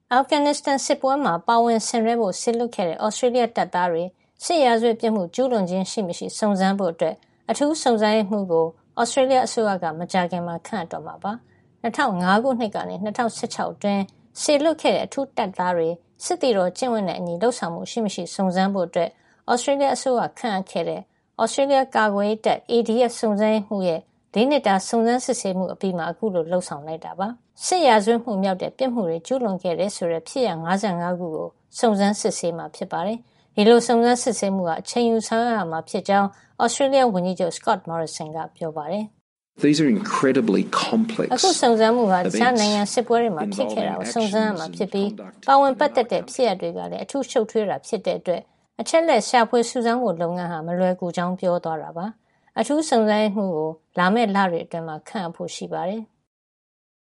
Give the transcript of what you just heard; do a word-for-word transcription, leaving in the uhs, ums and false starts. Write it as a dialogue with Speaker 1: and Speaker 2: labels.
Speaker 1: အာဖဂန်နစ္စတန်စစ်ပွဲမှာပါဝင်ဆင်နွှဲဖို့ဆေလွတ်ခဲ့တဲ့ဩစတြေးလျတပ်သားတွေစစ်ရာဇဝတ်ပြစ်မှုကျူးလွန်ခြင်းရှိမရှိစုံစမ်းဖို့အတွက်အထူးစုံစမ်းရေးမှုကိုဩစတြေးလျအစိုးရကမကြာခင်မှာခန့်အပ်တော့မှာပါ။၂၀၀၅ခုနှစ်ကနေ၂၀၁၆အတွင်းဆေလွတ်ခဲ့တဲ့အထူးတပ်သားတွေစစ်တီတော်ကျင့်ဝတ်နဲ့အညီလှုပ်ဆောင်မှုရှိမရှိစုံစမ်းဖို့အတွက်ဩစတြေးလျအစိုးရခန့်အပ်ခဲ့တဲ့ဩစတြေးလျကာကွယ်ရေးတပ် A D F စုံစမ်းရေးမှုရဲ့လေးနှစ်တာစုံစမ်းစစ်ဆေးမှုအပြီးမှာအခုလိုလှုပ်ဆောင်လိုက်တာပါစစ်ရာဇဝတ်မှုမြောက်တဲ့ပြစ်မှုတွေကျူးလွန်ခဲ့တဲ့ဆိုတဲ့ဖြစ်ရပ်၅၅ခုကိုစုံစမ်းစစ်ဆေးမှာဖြစ်ပါတယ်ဒီလိုစုံစမ်းစစ်ဆေးမှုကအချိန်ယူဆောင်ရွက်ရမှာဖြစ်ကြောင်းဩစတြေးလျဝန်ကြီးချုပ် Scott Morrison ကပြောပါတယ်
Speaker 2: These are incredibly complex
Speaker 1: အခုစုံစမ်းမှုဟာတခြားနိုင်ငံစစ်ပွဲတွေမှာဖြစ်ခဲ့တာကိုစုံစမ်းရမှာဖြစ်ပြီးပါဝင်ပတ်သက်တဲ့ဖြစ်ရပ်တွေကလည်းအထူးရှုပ်ထွေးတာဖြစ်တဲ့အတွက်အချက်လက်ရှာဖွေစုဆောင်းဖို့လုပ်ငန်းဟာမလွယ်ကူကြောင်းပြောသွားတာပါအထူးစုံစမ်းမှုကိုလာမယ့်လတွေအတွင်းမှာခန့်အပ်ဖို့ရှိပါတယ်